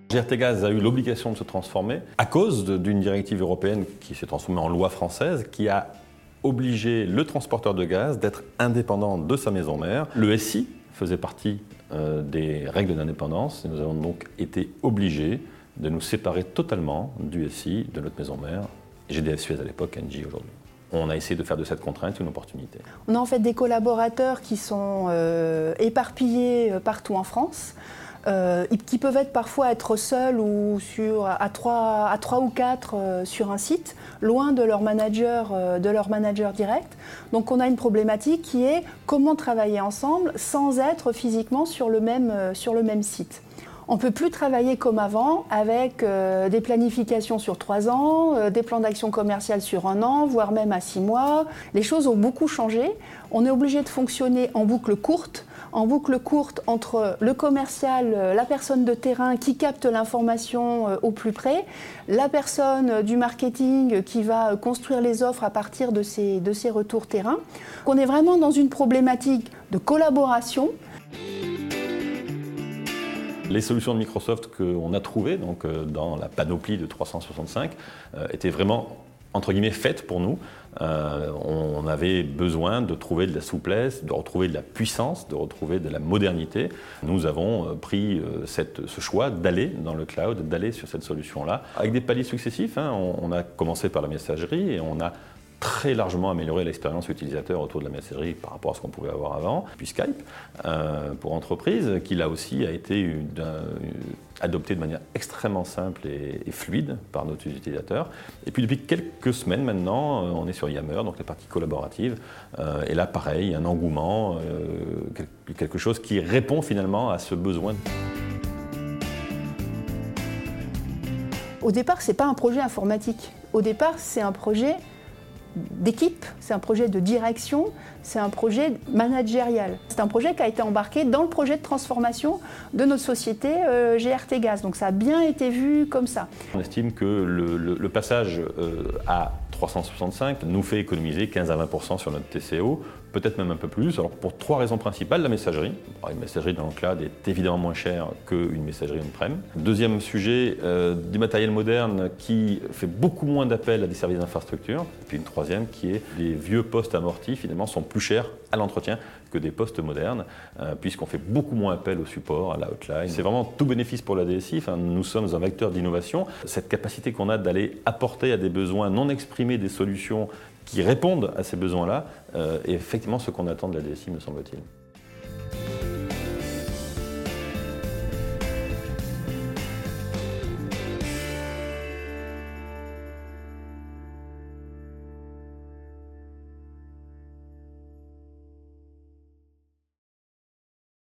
GRTgaz a eu l'obligation de se transformer à cause d'une directive européenne qui s'est transformée en loi française, qui a obligé le transporteur de gaz d'être indépendant de sa maison mère. Le SI faisait partie des règles d'indépendance et nous avons donc été obligés de nous séparer totalement du SI, de notre maison mère, GDF Suez à l'époque, Engie aujourd'hui. On a essayé de faire de cette contrainte une opportunité. On a en fait des collaborateurs qui sont éparpillés partout en France, qui peuvent parfois être seuls ou à trois ou quatre sur un site, loin de leur manager direct. Donc on a une problématique qui est comment travailler ensemble sans être physiquement sur le même site. On ne peut plus travailler comme avant avec des planifications sur 3 ans, des plans d'action commerciale sur 1 an, voire même à 6 mois. Les choses ont beaucoup changé. On est obligé de fonctionner en boucle courte entre le commercial, la personne de terrain qui capte l'information au plus près, la personne du marketing qui va construire les offres à partir de ces retours terrain. On est vraiment dans une problématique de collaboration. Les solutions de Microsoft qu'on a trouvées dans la panoplie de 365 étaient vraiment, entre guillemets, faites pour nous. On avait besoin de trouver de la souplesse, de retrouver de la puissance, de retrouver de la modernité. Nous avons pris ce choix d'aller dans le cloud, d'aller sur cette solution-là, avec des paliers successifs. On a commencé par la messagerie et on a très largement amélioré l'expérience utilisateur autour de la messagerie par rapport à ce qu'on pouvait avoir avant. Puis Skype, pour entreprise, qui là aussi a été adopté de manière extrêmement simple et fluide par nos utilisateurs. Et puis depuis quelques semaines maintenant, on est sur Yammer, donc la partie collaborative. Et là, pareil, un engouement, quelque chose qui répond finalement à ce besoin. Au départ, ce n'est pas un projet informatique. Au départ, c'est un projet d'équipe, c'est un projet de direction, c'est un projet managérial. C'est un projet qui a été embarqué dans le projet de transformation de notre société GRTgaz. Donc ça a bien été vu comme ça. On estime que le passage à 365 nous fait économiser 15 à 20% sur notre TCO, peut-être même un peu plus. Alors pour 3 raisons principales, la messagerie. Une messagerie dans le cloud est évidemment moins chère qu'une messagerie on-prem. Deuxième sujet, du matériel moderne qui fait beaucoup moins d'appels à des services d'infrastructure. Et puis une troisième qui est les vieux postes amortis finalement sont plus chers à l'entretien que des postes modernes, puisqu'on fait beaucoup moins appel au support, à la hotline. C'est vraiment tout bénéfice pour la DSI. Nous sommes un vecteur d'innovation. Cette capacité qu'on a d'aller apporter à des besoins non exprimés des solutions qui répondent à ces besoins-là est effectivement ce qu'on attend de la DSI, me semble-t-il.